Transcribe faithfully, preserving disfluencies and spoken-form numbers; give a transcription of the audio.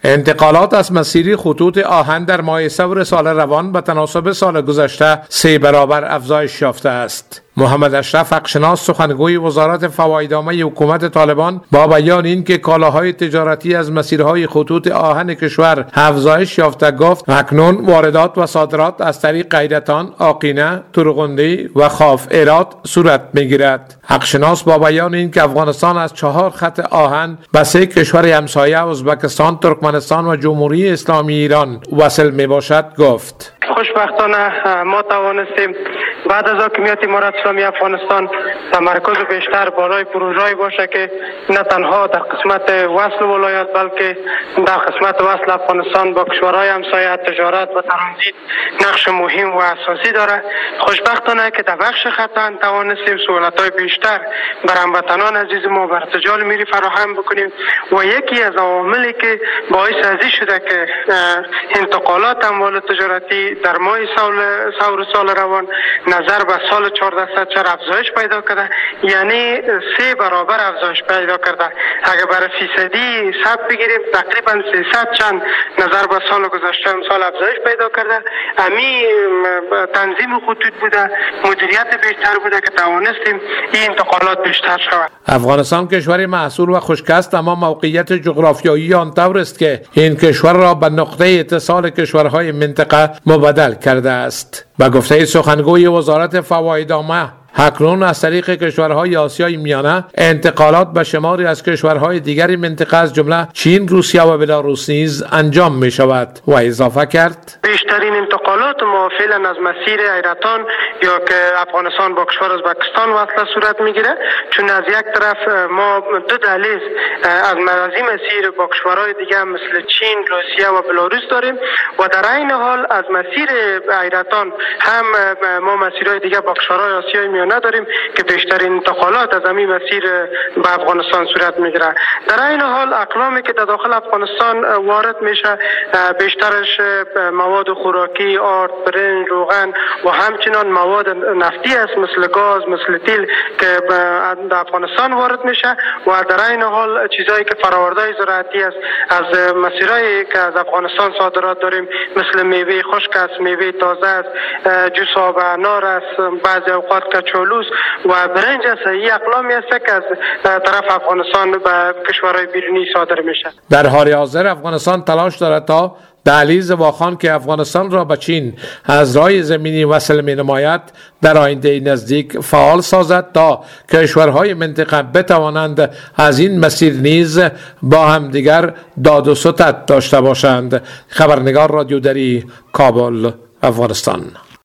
انتقالات از مسیری خطوط آهن در ماه ثور سال روان به تناسب سال گذشته سه برابر افزایش یافته است. محمد اشرف حقشناس سخنگوی وزارت فوایدنامه حکومت طالبان با بیان این که کالاهای تجارتی از مسیرهای خطوط آهن کشور افزایش یافته گفت اکنون واردات و صادرات از طریق غیرتان، آقینه، ترغندی و خاف ایرات صورت میگیرد. حقشناس با بیان این که افغانستان از چهار خط آهن به سه کشور همسایه ازبکستان، ترکمنستان و جمهوری اسلامی ایران وصل می باشد گفت: خوشبختانه ما توانستیم بعد از حاکمیت امارت اسلامی افغانستان تمرکز بیشتر بالای پروژه‌ای باشه که نه تنها در قسمت وصل ولایت بلکه در قسمت وصل افغانستان با کشورهای همسایه تجارت و ترانزیت نقش مهم و اساسی داره. خوشبختانه که در بخش خطان توانستیم سهولت‌های بیشتر بر هموطنان عزیز ما بر تجار ملی فراهم بکنیم و یکی از عواملی که باعث ازی شده که انتقالات اموال تجارتی در ماه ثور سال روان نظر به سال چهاردهصد چهار افزایش پیدا کرده، یعنی سه برابر افزایش پیدا کرده. اگر برای فیصدی حساب بگیریم تقریبا سیصد چند نظر به سال گذشته سال افزایش پیدا کرده. امی تنظیم خطوط بوده، مدیریت بیشتر بوده که توانستیم این انتقالات بیشتر شود. افغانستان کشوری محصور و خشک است، اما موقعیت جغرافیایی آن طور است که این کشور را به نقطه اتصال کشورهای منطقه مبدل کرده است. با گفته سخنگوی وزارت فوایدنامه اکنون از طریق کشورهای آسیای میانه انتقالات به شماری از کشورهای دیگری منطقه از جمله چین، روسیه و بلاروس نیز انجام می شود و اضافه کرد: بیشترین انتقالات ما فعلا از مسیر ایرتان یا که افغانستان با کشور ازبکستان وصله صورت میگیره، چون از یک طرف ما دو دهلیز از مرزی مسیر با کشورهای دیگه مثل چین، روسیه و بلاروس داریم و در این حال از مسیر ایرتان هم ما مسیرهای دیگه با کشورهای آسیای میانه نداریم که بیشترین انتقالات از همین مسیر به افغانستان صورت میگیره. در این حال اقلامی که در داخل افغانستان وارد میشه بیشترش مواد خوراکی، آرد، برنج، روغن و همچنان مواد نفتی است مثل گاز، مثل تیل که در افغانستان وارد میشه و در این حال چیزایی که فرآورده زراعتی است از مسیرایی که از افغانستان صادرات داریم مثل میوه خشک است، میوه تازه است، جوس آب انار است، بعضی اوقات کچالوس و برنج است. این اقلامی است که از طرف افغانستان به کشورهای بیرونی صادر میشه. در حال حاضر افغانستان تلاش دارد تا دهلیز واخان که افغانستان را به چین از راه زمینی وصل می نماید در آینده نزدیک فعال سازد تا کشورهای منطقه بتوانند از این مسیر نیز با هم دیگر داد و ستد داشته باشند. خبرنگار رادیو دری، کابل، افغانستان.